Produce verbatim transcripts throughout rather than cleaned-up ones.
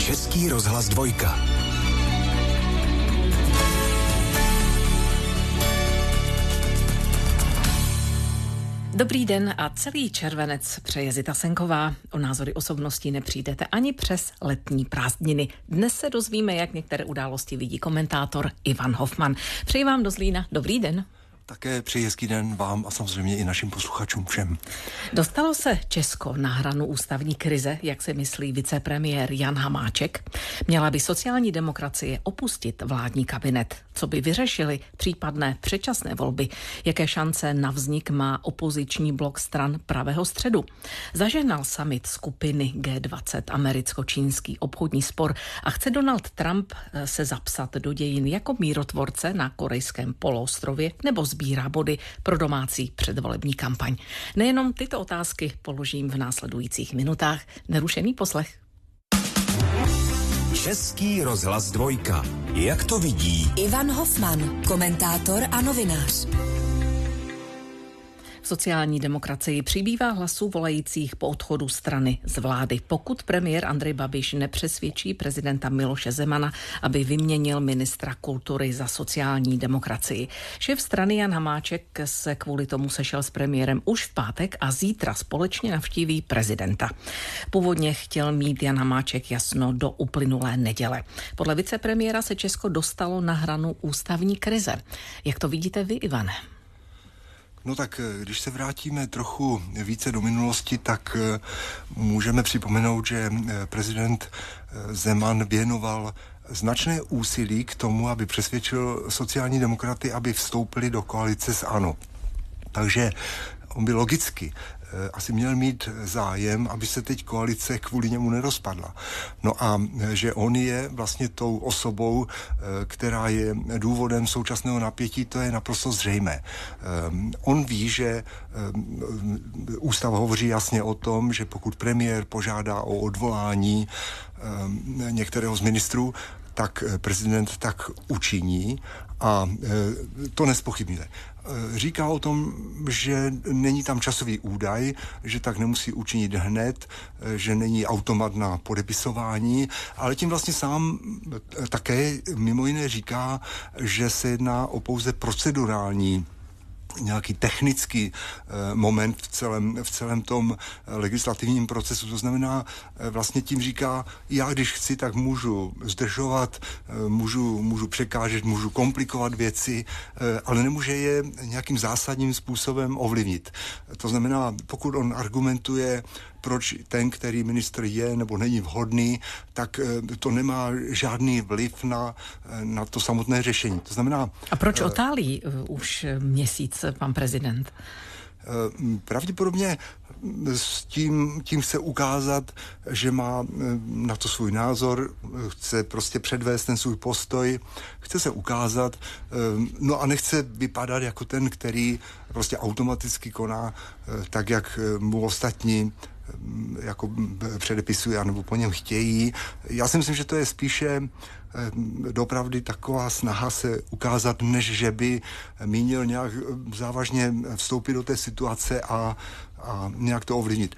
Český rozhlas dvojka. Dobrý den a celý červenec přeje Zita Senková. O názory osobností nepřijdete ani přes letní prázdniny. Dnes se dozvíme, jak některé události vidí komentátor Ivan Hofman. Přeji vám do Zlína. Dobrý den. Také přeji hezký den vám a samozřejmě i našim posluchačům všem. Dostalo se Česko na hranu ústavní krize, jak se myslí vicepremiér Jan Hamáček? Měla by sociální demokracie opustit vládní kabinet? Co by vyřešili případné předčasné volby? Jaké šance na vznik má opoziční blok stran pravého středu? Zažehnal summit skupiny G dvacet americko-čínský obchodní spor a chce Donald Trump se zapsat do dějin jako mírotvorce na korejském poloostrově nebo sbírá body pro domácí předvolební kampaň? Nejenom tyto otázky položím v následujících minutách. Nerušený poslech. Český rozhlas dvojka. Jak to vidí Ivan Hofman, komentátor a novinář. V sociální demokracii přibývá hlasů volajících po odchodu strany z vlády, pokud premiér Andrej Babiš nepřesvědčí prezidenta Miloše Zemana, aby vyměnil ministra kultury za sociální demokracii. Šéf strany Jan Hamáček se kvůli tomu sešel s premiérem už v pátek a zítra společně navštíví prezidenta. Původně chtěl mít Jan Hamáček jasno do uplynulé neděle. Podle vicepremiéra se Česko dostalo na hranu ústavní krize. Jak to vidíte vy, Ivane? No tak, když se vrátíme trochu více do minulosti, tak můžeme připomenout, že prezident Zeman věnoval značné úsilí k tomu, aby přesvědčil sociální demokraty, aby vstoupili do koalice s ANO. Takže on by logicky asi měl mít zájem, aby se teď koalice kvůli němu nerozpadla. No a že on je vlastně tou osobou, která je důvodem současného napětí, to je naprosto zřejmé. On ví, že ústava hovoří jasně o tom, že pokud premiér požádá o odvolání některého z ministrů, tak prezident tak učiní a to nezpochybňuje. Říká o tom, že není tam časový údaj, že tak nemusí učinit hned, že není automat na podepisování, ale tím vlastně sám také mimo jiné říká, že se jedná o pouze procedurální nějaký technický e, moment v celém, v celém tom legislativním procesu. To znamená, e, vlastně tím říká, já když chci, tak můžu zdržovat, e, můžu, můžu překážet, můžu komplikovat věci, e, ale nemůže je nějakým zásadním způsobem ovlivnit. To znamená, pokud on argumentuje, proč ten, který ministr je nebo není vhodný, tak to nemá žádný vliv na, na to samotné řešení. To znamená... A proč otálí uh, už měsíc pan prezident? Uh, pravděpodobně s tím, tím chce ukázat, že má na to svůj názor, chce prostě předvést ten svůj postoj, chce se ukázat, no a nechce vypadat jako ten, který prostě automaticky koná tak, jak mu ostatní jako předepisují nebo po něm chtějí. Já si myslím, že to je spíše dopravdy taková snaha se ukázat, než že by mínil nějak závažně vstoupit do té situace a, a nějak to ovlivnit.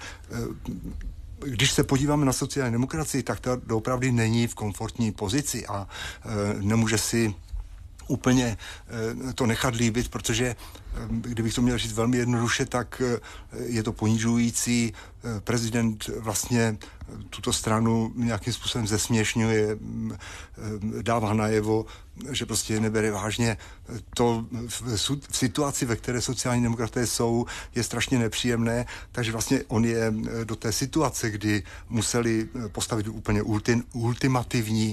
Když se podíváme na sociální demokracii, tak to doopravdy není v komfortní pozici a nemůže si úplně to nechat líbit, protože kdybych to měl říct velmi jednoduše, tak je to ponižující. Prezident vlastně tuto stranu nějakým způsobem zesměšňuje, dává najevo, že prostě je nebere vážně. To v situaci, ve které sociální demokraté jsou, je strašně nepříjemné, takže vlastně on je do té situace, kdy museli postavit úplně ultim, ultimativní,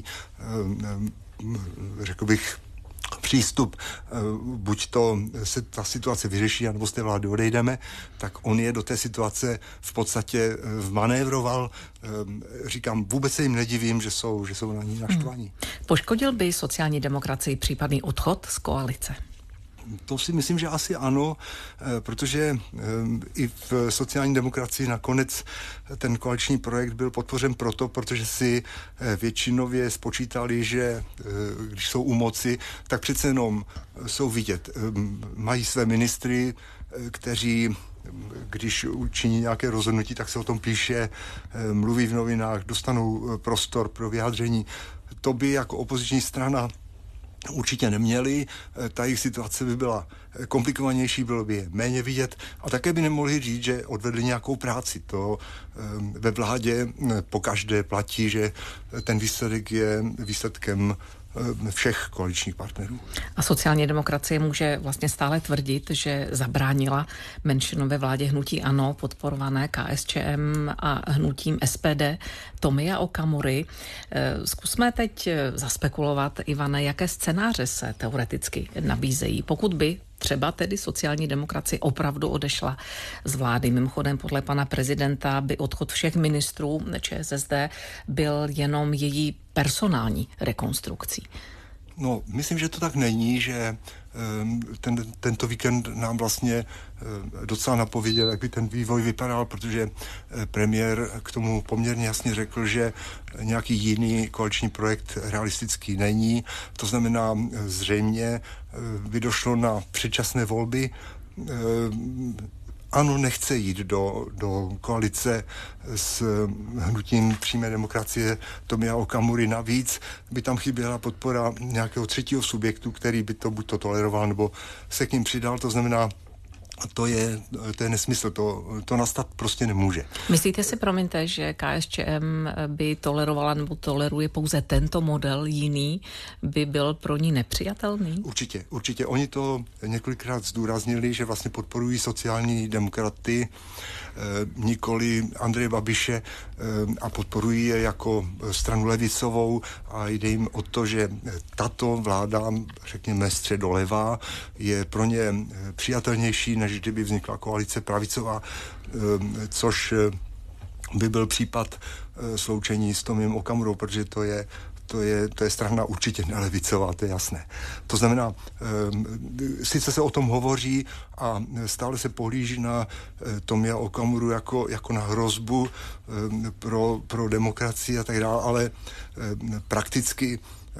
řekl bych, přístup, buď to se ta situace vyřeší, anebo z té vlády odejdeme, tak on je do té situace v podstatě vmanévroval. Říkám, vůbec se jim nedivím, že jsou, že jsou na ní naštvaní. Hmm. Poškodil by sociální demokracii případný odchod z koalice? To si myslím, že asi ano, protože i v sociální demokracii nakonec ten koaliční projekt byl podpořen proto, protože si většinově spočítali, že když jsou u moci, tak přece jenom jsou vidět. Mají své ministry, kteří když učiní nějaké rozhodnutí, tak se o tom píše, mluví v novinách, dostanou prostor pro vyjádření. To by jako opoziční strana určitě neměli, ta jejich situace by byla komplikovanější, bylo by je méně vidět a také by nemohli říct, že odvedli nějakou práci. To ve vládě pokaždé platí, že ten výsledek je výsledkem všech koaličních partnerů. A sociální demokracie může vlastně stále tvrdit, že zabránila menšinové vládě hnutí ANO, podporované K S Č M a hnutím S P D Tomia Okamury. Zkusme teď zaspekulovat, Ivane, jaké scénáře se teoreticky nabízejí, pokud by třeba tedy sociální demokracie opravdu odešla z vlády. Mimochodem podle pana prezidenta by odchod všech ministrů Č S S D byl jenom její personální rekonstrukcí. No, myslím, že to tak není, že ten, tento víkend nám vlastně docela napověděl, jak by ten vývoj vypadal, protože premiér k tomu poměrně jasně řekl, že nějaký jiný koaliční projekt realistický není. To znamená, zřejmě by došlo na předčasné volby. ANO nechce jít do, do koalice s hnutím přímé demokracie Tomia Okamury. Navíc by tam chyběla podpora nějakého třetího subjektu, který by to buď to toleroval, nebo se k ním přidal. To znamená, to je, to je nesmysl, to, to nastat prostě nemůže. Myslíte si, promiňte, že K S Č M by tolerovala nebo toleruje pouze tento model, jiný by byl pro ní nepřijatelný? Určitě, určitě. Oni to několikrát zdůraznili, že vlastně podporují sociální demokraty, eh, nikoli Andreje Babiše eh, a podporují je jako stranu levicovou a jde jim o to, že tato vláda, řekněme středolevá, je pro ně přijatelnější, než kdyby vznikla koalice pravicová, což by byl případ sloučení s Tomiem Okamurou, protože to je, to je, to je strana určitě nelevicová, to je jasné. To znamená, sice se o tom hovoří a stále se pohlíží na Tomia Okamuru jako, jako na hrozbu pro, pro demokracii a tak dále, ale prakticky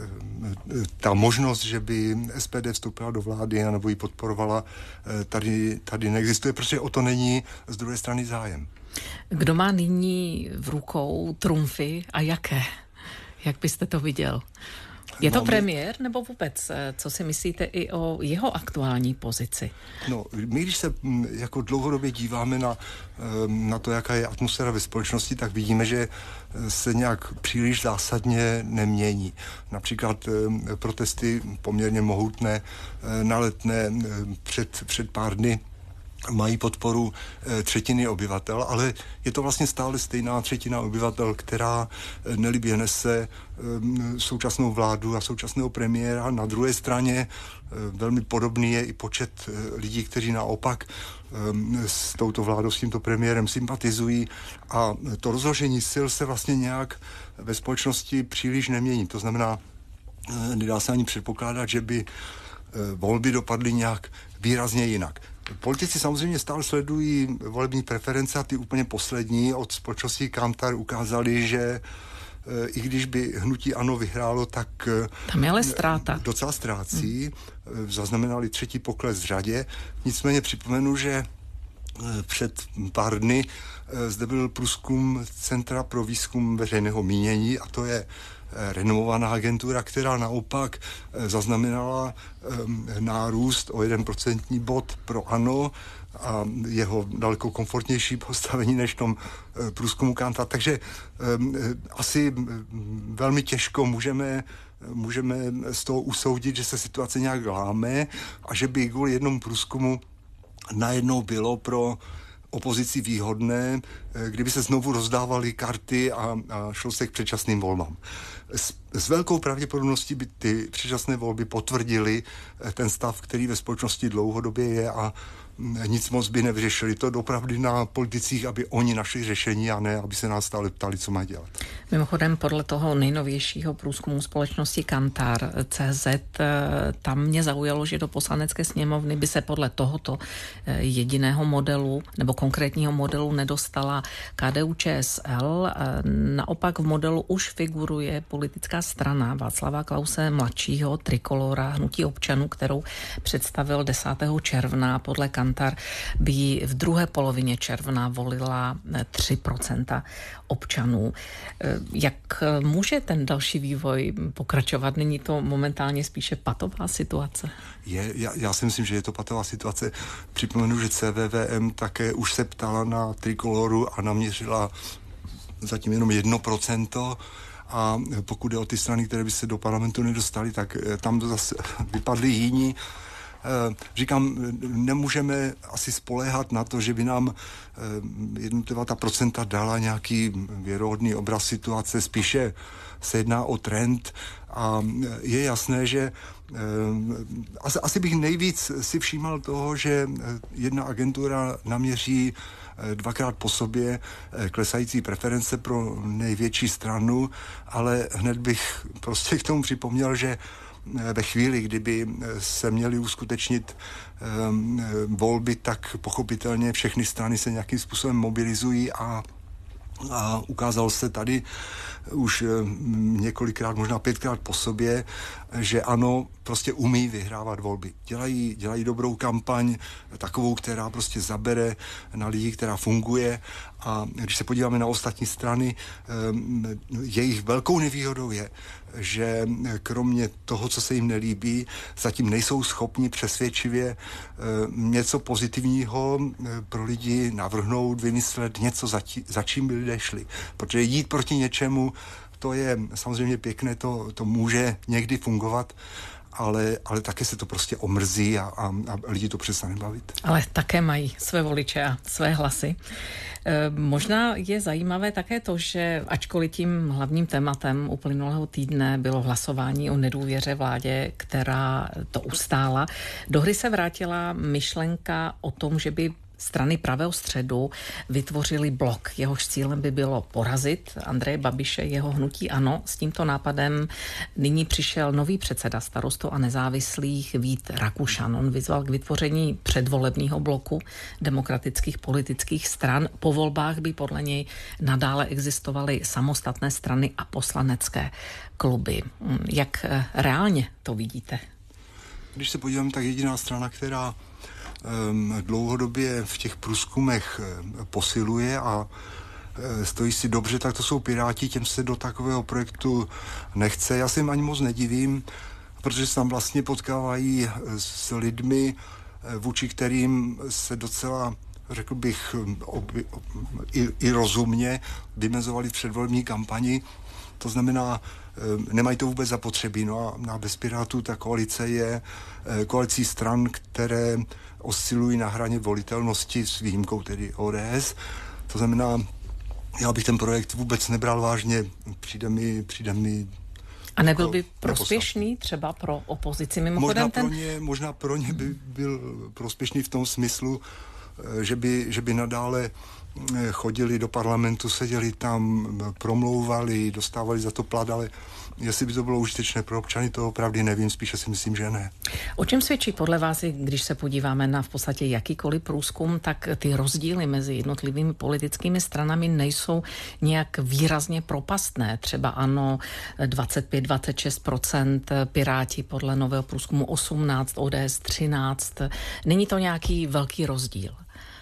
ta možnost, že by S P D vstoupila do vlády nebo ji podporovala, tady, tady neexistuje, protože o to není z druhé strany zájem. Kdo má nyní v rukou trumfy a jaké? Jak byste to viděl? Je to no, premiér nebo vůbec? Co si myslíte i o jeho aktuální pozici? No, my když se jako dlouhodobě díváme na, na to, jaká je atmosféra ve společnosti, tak vidíme, že se nějak příliš zásadně nemění. Například protesty poměrně mohutné na Letné před, před pár dny mají podporu e, třetiny obyvatel, ale je to vlastně stále stejná třetina obyvatel, která e, nelibě nese e, současnou vládu a současného premiéra. Na druhé straně e, velmi podobný je i počet e, lidí, kteří naopak e, s touto vládou, s tímto premiérem sympatizují a to rozložení sil se vlastně nějak ve společnosti příliš nemění. To znamená, e, nedá se ani předpokládat, že by e, volby dopadly nějak výrazně jinak. Politici samozřejmě stále sledují volební preference a ty úplně poslední od společnosti Kantar ukázali, že e, i když by hnutí ANO vyhrálo, tak tam je ale ztráta. Docela ztrácí. Hmm. Zaznamenali třetí pokles v řadě. Nicméně připomenu, že před pár dny zde byl průzkum Centra pro výzkum veřejného mínění a to je renomovaná agentura, která naopak zaznamenala nárůst o jeden procentní bod pro ANO a jeho daleko komfortnější postavení než v tom průzkumu Kanta. Takže asi velmi těžko můžeme můžeme z toho usoudit, že se situace nějak láme a že by kvůli jednomu průzkumu najednou bylo pro opozici výhodné, kdyby se znovu rozdávaly karty a, a šlo se k předčasným volbám. S, s velkou pravděpodobností by ty předčasné volby potvrdily ten stav, který ve společnosti dlouhodobě je a nic moc by nevyřešili. To opravdu na politicích, aby oni našli řešení a ne, aby se nás stále ptali, co mají dělat. Mimochodem, podle toho nejnovějšího průzkumu společnosti Kantar tečka cé zet, tam mě zaujalo, že do poslanecké sněmovny by se podle tohoto jediného modelu nebo konkrétního modelu nedostala K D U Č S L. Naopak v modelu už figuruje politická strana Václava Klause mladšího, Trikolora, Hnutí občanů, kterou představil desátého června podle Kantar Kantar by v druhé polovině června volila tři procenta občanů. Jak může ten další vývoj pokračovat? Není to momentálně spíše patová situace? Je, já, já si myslím, že je to patová situace. Připomenu, že C V V M také už se ptala na Trikoloru a naměřila zatím jenom jedno procento. A pokud jde o ty strany, které by se do parlamentu nedostaly, tak tam to zase vypadly jiní. Říkám, nemůžeme asi spoléhat na to, že by nám jednotlivá ta procenta dala nějaký věrohodný obraz situace, spíše se jedná o trend a je jasné, že asi, asi bych nejvíc si všímal toho, že jedna agentura naměří dvakrát po sobě klesající preference pro největší stranu, ale hned bych prostě k tomu připomněl, že ve chvíli, kdyby se měly uskutečnit um, volby, tak pochopitelně všechny strany se nějakým způsobem mobilizují a, a ukázalo se tady už několikrát, možná pětkrát po sobě, že ano, prostě umí vyhrávat volby. Dělají, dělají dobrou kampaň, takovou, která prostě zabere na lidi, která funguje a když se podíváme na ostatní strany, jejich velkou nevýhodou je, že kromě toho, co se jim nelíbí, zatím nejsou schopni přesvědčivě něco pozitivního pro lidi navrhnout, vymyslet něco, za, tí, za čím by lidé šli. Protože jít proti něčemu, to je samozřejmě pěkné, to, to může někdy fungovat, ale, ale také se to prostě omrzí a, a, a lidi to přestane bavit. Ale také mají své voliče a své hlasy. E, možná je zajímavé také to, že ačkoliv tím hlavním tématem uplynulého týdne bylo hlasování o nedůvěře vládě, která to ustála, do hry se vrátila myšlenka o tom, že by strany pravého středu vytvořili blok. Jehož cílem by bylo porazit Andreje Babiše, jeho hnutí ANO. S tímto nápadem nyní přišel nový předseda Starostů a nezávislých Vít Rakušan. On vyzval k vytvoření předvolebního bloku demokratických politických stran. Po volbách by podle něj nadále existovaly samostatné strany a poslanecké kluby. Jak reálně to vidíte? Když se podívám, tak jediná strana, která dlouhodobě v těch průzkumech posiluje a stojí si dobře, tak to jsou Piráti, těm se do takového projektu nechce. Já se jim ani moc nedivím, protože se tam vlastně potkávají s lidmi, vůči kterým se docela, řekl bych, oby, i, i rozumně vymezovali v předvolební kampani. To znamená, nemají to vůbec zapotřebí. No a na bez Pirátů ta koalice je koalicí stran, které oscilují na hraně volitelnosti s výjimkou tedy O D S. To znamená, já bych ten projekt vůbec nebral vážně. Přijde mi, přijde mi A nebyl by prospěšný třeba pro opozici? Mimochodem možná, ten... pro ně, možná pro ně by byl prospěšný v tom smyslu, že by, že by nadále chodili do parlamentu, seděli tam, promlouvali, dostávali za to plat, ale jestli by to bylo užitečné pro občany, to opravdu nevím, spíše si myslím, že ne. O čem svědčí podle vás, když se podíváme na v podstatě jakýkoliv průzkum, tak ty rozdíly mezi jednotlivými politickými stranami nejsou nějak výrazně propastné. Třeba ANO dvacet pět až dvacet šest procent, Piráti podle nového průzkumu osmnáct, O D S třináct. Není to nějaký velký rozdíl?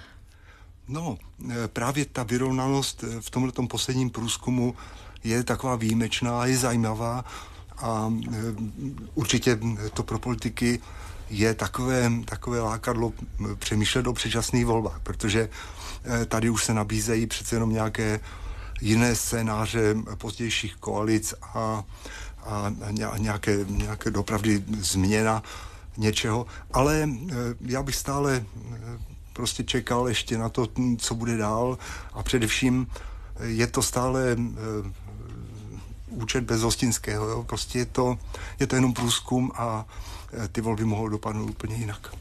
No, právě ta vyrovnanost v tomhletom posledním průzkumu je taková výjimečná, je zajímavá a určitě to pro politiky je takové, takové lákadlo přemýšlet o předčasných volbách, protože tady už se nabízejí přece jenom nějaké jiné scénáře pozdějších koalic a, a nějaké, nějaké dopravdy změna něčeho, ale já bych stále prostě čekal ještě na to, co bude dál a především je to stále uh, účet bez Hostinského, jo? Prostě je to, je to jenom průzkum a uh, ty volby mohou dopadnout úplně jinak.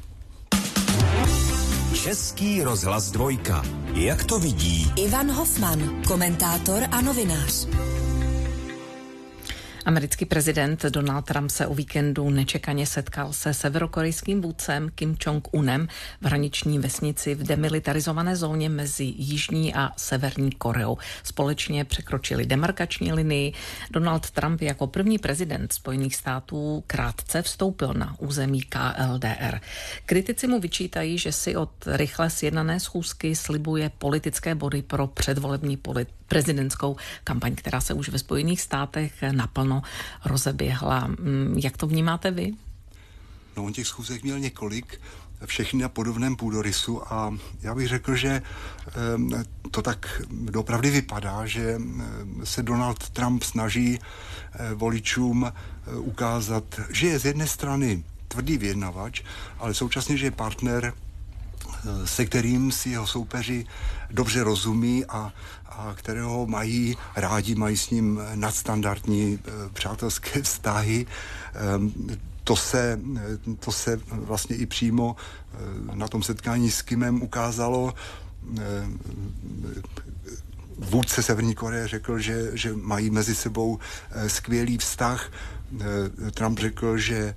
Český rozhlas dvojka. Jak to vidí Ivan Hofman, komentátor a novinář. Americký prezident Donald Trump se o víkendu nečekaně setkal se severokorejským vůdcem Kim Jong-unem v hraniční vesnici v demilitarizované zóně mezi Jižní a Severní Koreou. Společně překročili demarkační linii. Donald Trump jako první prezident Spojených států krátce vstoupil na území K L D R. Kritici mu vyčítají, že si od rychle sjednané schůzky slibuje politické body pro předvolební polit- prezidentskou kampaň, která se už ve Spojených státech naplno rozeběhla. Jak to vnímáte vy? No, on těch schůzek měl několik, všechny na podobném půdorysu a já bych řekl, že to tak doopravdy vypadá, že se Donald Trump snaží voličům ukázat, že je z jedné strany tvrdý vyjednavač, ale současně, že je partner, se kterým si jeho soupeři dobře rozumí a, a kterého mají rádi, mají s ním nadstandardní e, přátelské vztahy. E, to, se, to se vlastně i přímo e, na tom setkání s Kimem ukázalo. E, Vůdce Severní Koreje řekl, že, že mají mezi sebou skvělý vztah. Trump řekl, že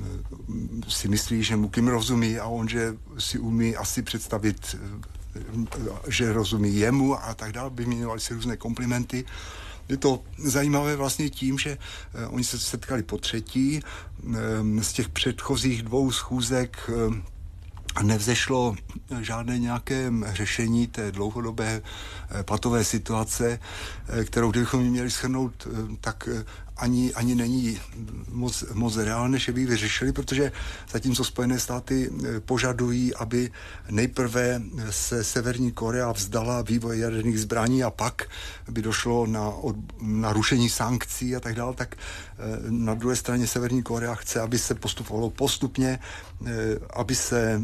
si myslí, že mu Kim rozumí a on, že si umí asi představit, že rozumí jemu a tak dále. Vyměňovali si různé komplimenty. Je to zajímavé vlastně tím, že oni se setkali po třetí. Z těch předchozích dvou schůzek nevzešlo žádné nějaké řešení té dlouhodobé patové situace, kterou kdybychom měli shrnout, tak ani, ani není moc, moc reálné, že by ji vyřešili, protože zatímco Spojené státy požadují, aby nejprve se Severní Korea vzdala vývoje jaderných zbraní a pak by došlo na, od, na rušení sankcí a tak dále, tak na druhé straně Severní Korea chce, aby se postupovalo postupně, aby se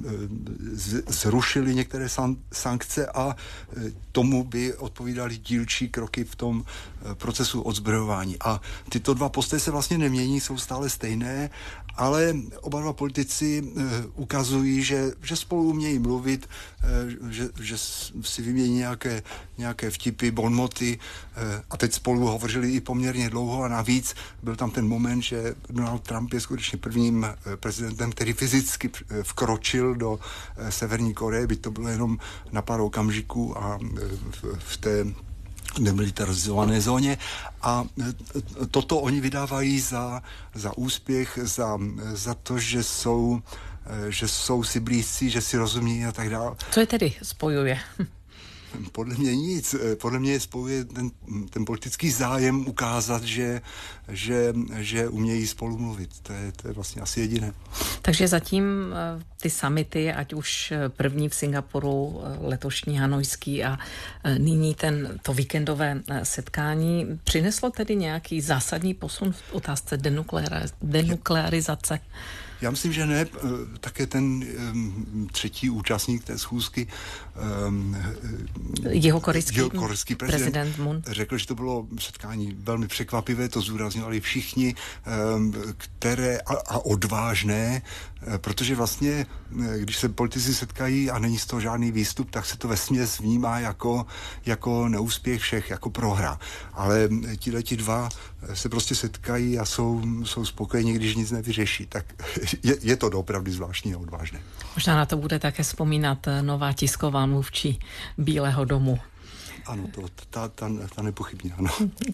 zrušily některé sankce a tomu by odpovídaly dílčí kroky v tom procesu odzbrojování. A tyto dva postoje se vlastně nemění, jsou stále stejné, ale oba dva politici uh, ukazují, že, že spolu umějí mluvit, uh, že, že si vymění nějaké, nějaké vtipy, bonmoty uh, a teď spolu hovořili i poměrně dlouho a navíc byl tam ten moment, že Donald Trump je skutečně prvním uh, prezidentem, který fyzicky uh, vkročil do uh, Severní Koreje, byť to bylo jenom na pár okamžiků a uh, v, v té demilitarizované zóně a toto oni vydávají za, za úspěch, za, za to, že jsou, že jsou si blízcí, že si rozumí a tak dále. Co je tedy spojuje? Podle mě nic. Podle mě spojuje ten, ten politický zájem ukázat, že, že, že umějí spolu mluvit. To je, to je vlastně asi jediné. Takže zatím ty summity, ať už první v Singapuru, letošní hanojský a nyní ten, to víkendové setkání, přineslo tedy nějaký zásadní posun v otázce denukleariz- denuklearizace? Já myslím, že ne. Také ten um, třetí účastník té schůzky, um, jeho korejský, jeho korejský prezident, prezident Moon řekl, že to bylo setkání velmi překvapivé, to zúraznili všichni, um, které a, a odvážné, protože vlastně, když se politici setkají a není z toho žádný výstup, tak se to vesměs vnímá jako, jako neúspěch všech, jako prohra. Ale tihleti dva se prostě setkají a jsou, jsou spokojení, když nic nevyřeší. Tak je, je to doopravdy zvláštní a odvážné. Možná na to bude také vzpomínat nová tisková mluvčí Bílého domu. Ano, to, ta, ta, ta nepochybně, ano.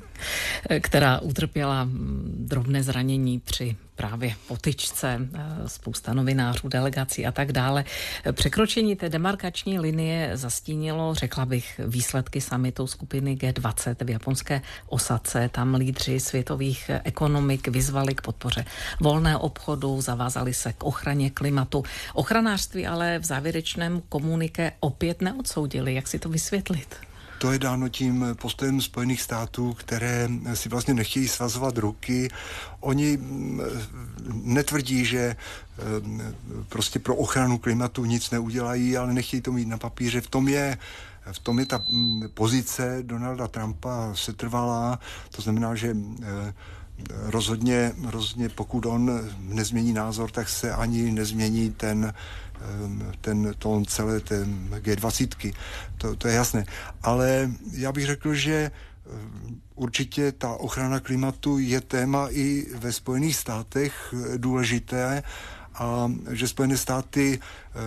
Která utrpěla drobné zranění při právě potyčce, spousta novinářů, delegací a tak dále. Překročení té demarkační linie zastínilo, řekla bych, výsledky summitu skupiny G dvacet v japonské Osace. Tam lídři světových ekonomik vyzvali k podpoře volného obchodu, zavázali se k ochraně klimatu. Ochranářství ale v závěrečném komuniké opět neodsoudili. Jak si to vysvětlit? To je dáno tím postojem Spojených států, které si vlastně nechtějí svazovat ruky. Oni netvrdí, že prostě pro ochranu klimatu nic neudělají, ale nechtějí to mít na papíře. V tom je V tom je ta pozice Donalda Trumpa setrvalá. To znamená, že rozhodně, rozhodně pokud on nezmění názor, tak se ani nezmění ten ten tón celé té G dvacet. To, to je jasné. Ale já bych řekl, že určitě ta ochrana klimatu je téma i ve Spojených státech důležité a že Spojené státy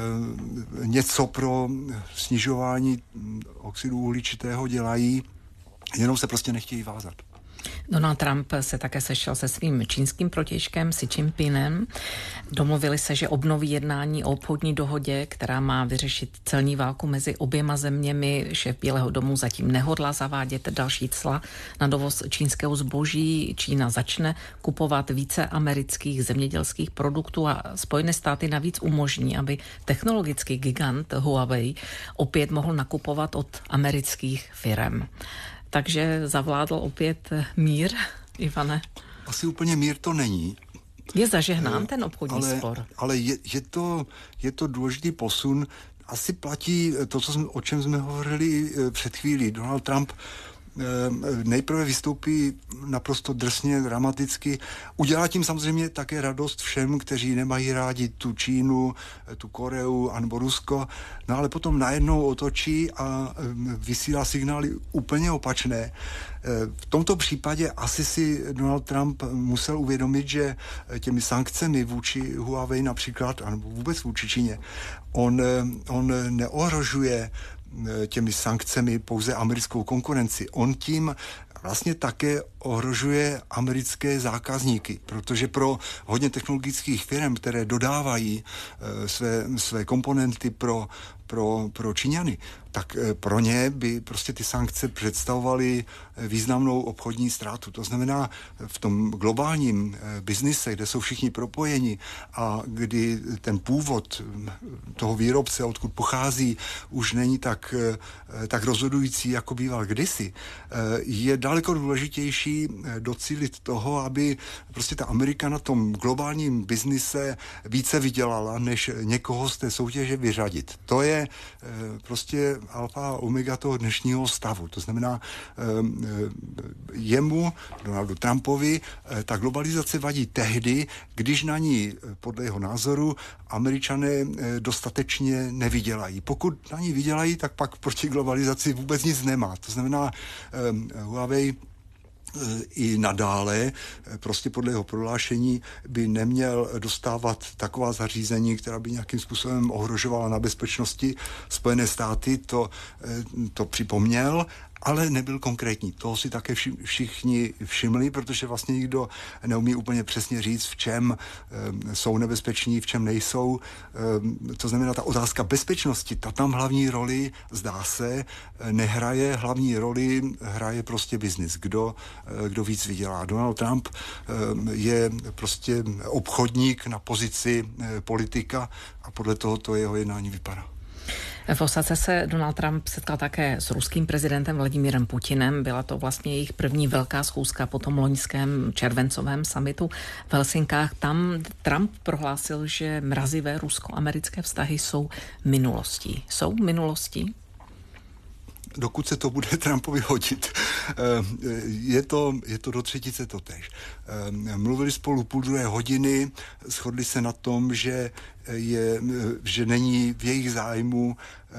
e, něco pro snižování oxidu uhličitého dělají, jenom se prostě nechtějí vázat. Donald Trump se také sešel se svým čínským protějškem Xi Jinpingem. Domluvili se, že obnoví jednání o obchodní dohodě, která má vyřešit celní válku mezi oběma zeměmi. Šéf Bílého domu zatím nehodlá zavádět další cla na dovoz čínského zboží. Čína začne kupovat více amerických zemědělských produktů a Spojené státy navíc umožní, aby technologický gigant Huawei opět mohl nakupovat od amerických firem. Takže zavládl opět mír, Ivane? Asi úplně mír to není. Je zažehnán ten obchodní ale, spor. Ale je, je, to, je to důležitý posun. Asi platí to, co jsme, o čem jsme hovorili před chvílí. Donald Trump nejprve vystoupí naprosto drsně, dramaticky. Udělá tím samozřejmě také radost všem, kteří nemají rádi tu Čínu, tu Koreu anebo Rusko, no ale potom najednou otočí a vysílá signály úplně opačné. V tomto případě asi si Donald Trump musel uvědomit, že těmi sankcemi vůči Huawei například, anebo vůbec vůči Číně, on, on neohrožuje těmi sankcemi pouze americkou konkurenci. On tím vlastně také ohrožuje americké zákazníky, protože pro hodně technologických firm, které dodávají e, své, své komponenty pro, pro, pro Číňany, tak e, pro ně by prostě ty sankce představovaly významnou obchodní ztrátu. To znamená, v tom globálním e, biznise, kde jsou všichni propojeni a kdy ten původ toho výrobce, odkud pochází, už není tak, e, tak rozhodující, jako býval kdysi, e, je daleko důležitější docílit toho, aby prostě ta Amerika na tom globálním biznise více vydělala, než někoho z té soutěže vyřadit. To je e, prostě alfa a omega toho dnešního stavu. To znamená, e, jemu, Donaldu Trumpovi, e, ta globalizace vadí tehdy, když na ní, podle jeho názoru, Američané e, dostatečně nevydělají. Pokud na ní vydělají, tak pak proti globalizaci vůbec nic nemá. To znamená, e, Huawei i nadále, prostě podle jeho prohlášení, by neměl dostávat taková zařízení, která by nějakým způsobem ohrožovala na bezpečnosti Spojené státy, to, to připomněl, ale nebyl konkrétní. Toho si také všichni všimli, protože vlastně nikdo neumí úplně přesně říct, v čem e, jsou nebezpeční, v čem nejsou. E, to znamená, ta otázka bezpečnosti, ta tam hlavní roli, zdá se, nehraje. Hlavní roli hraje prostě biznis. Kdo, e, kdo víc vydělá. Donald Trump e, je prostě obchodník na pozici e, politika a podle toho to jeho jednání vypadá. V Osace se Donald Trump setkal také s ruským prezidentem Vladimírem Putinem. Byla to vlastně jejich první velká schůzka po tom loňském červencovém summitu v Helsinkách. Tam Trump prohlásil, že mrazivé rusko-americké vztahy jsou minulostí. Jsou minulostí? Dokud se to bude Trumpovi hodit. Je to, je to do třetice totéž. Mluvili spolu půl druhé hodiny, shodli se na tom, že, je, že není v jejich zájmu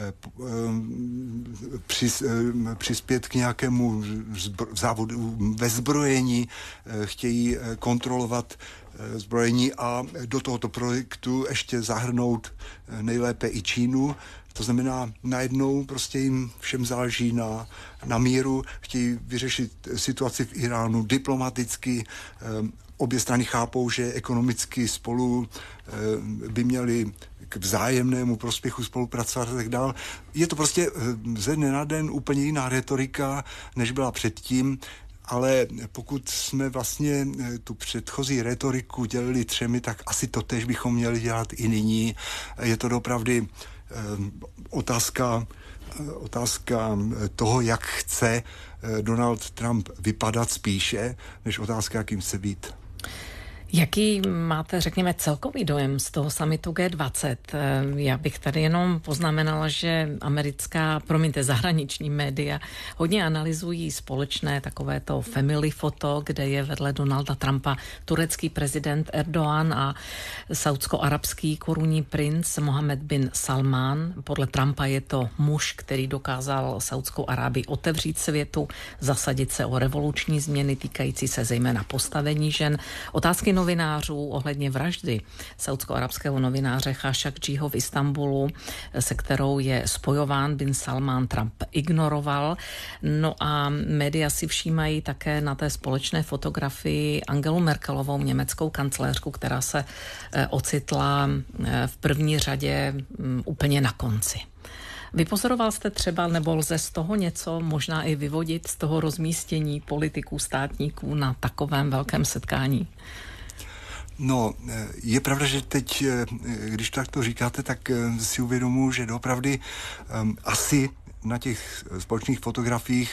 přis, přispět k nějakému závodu ve zbrojení, chtějí kontrolovat zbrojení a do tohoto projektu ještě zahrnout nejlépe i Čínu. To znamená, najednou prostě jim všem záleží na, na míru, chtějí vyřešit situaci v Iránu diplomaticky. Obě strany chápou, že ekonomicky spolu by měli k vzájemnému prospěchu spolupracovat a tak dál. Je to prostě ze dne na den úplně jiná retorika, než byla předtím. Ale pokud jsme vlastně tu předchozí retoriku dělili třemi, tak asi to též bychom měli dělat i nyní. Je to opravdu otázka, otázka toho, jak chce Donald Trump vypadat spíše, než otázka, jakým chce být. Jaký máte, řekněme, celkový dojem z toho summitu G dvacet? Já bych tady jenom poznamenala, že americká, promiňte, zahraniční média hodně analyzují společné takovéto family foto, kde je vedle Donalda Trumpa turecký prezident Erdogan a saudsko-arabský korunní princ Mohammed bin Salman. Podle Trumpa je to muž, který dokázal Saudskou Arábii otevřít světu, zasadit se o revoluční změny týkající se zejména postavení žen. Otázky novinářů ohledně vraždy saudsko-arabského novináře Khashoggiho v Istanbulu, se kterou je spojován bin Salman, Trump ignoroval. No a média si všímají také na té společné fotografii Angelu Merkelovou, německou kancléřku, která se ocitla v první řadě úplně na konci. Vypozoroval jste třeba, nebo lze z toho něco možná i vyvodit z toho rozmístění politiků, státníků na takovém velkém setkání? No, je pravda, že teď, když tak to říkáte, tak si uvědomuji, že doopravdy um, asi na těch společných fotografiích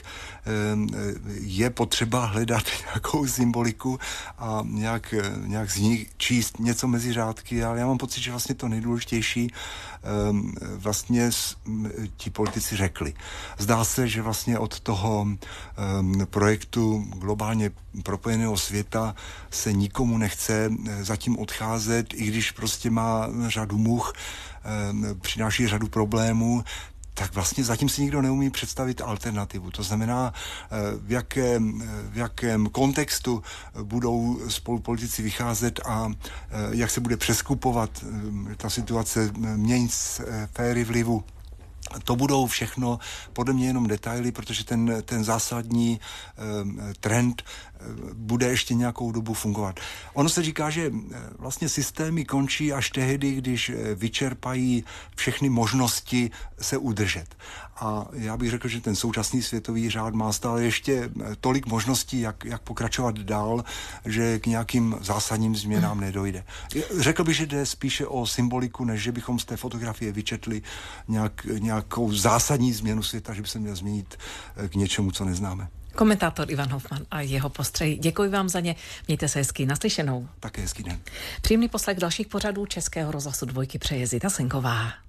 je potřeba hledat nějakou symboliku a nějak, nějak z nich číst něco mezi řádky, ale já mám pocit, že vlastně to nejdůležitější vlastně ti politici řekli. Zdá se, že vlastně od toho projektu globálně propojeného světa se nikomu nechce zatím odcházet, i když prostě má řadu much, přináší řadu problémů, tak vlastně zatím si nikdo neumí představit alternativu. To znamená, v jakém, v jakém kontextu budou spolu politici vycházet a jak se bude přeskupovat ta situace, měnit sféry vlivu. To budou všechno podle mě jenom detaily, protože ten, ten zásadní eh, trend eh, bude ještě nějakou dobu fungovat. Ono se říká, že eh, vlastně systémy končí až tehdy, když eh, vyčerpají všechny možnosti se udržet. A já bych řekl, že ten současný světový řád má stále ještě tolik možností, jak, jak pokračovat dál, že k nějakým zásadním změnám nedojde. Řekl bych, že jde spíše o symboliku, než že bychom z té fotografie vyčetli nějak, nějakou zásadní změnu světa, že by se měl změnit k něčemu, co neznáme. Komentátor Ivan Hofman a jeho postřehy. Děkuji vám za ně. Mějte se hezky. Naslyšenou. Také hezký den. Příjemný poslech dalších pořadů Českého rozhlasu Dvojky přeje Zita Senková.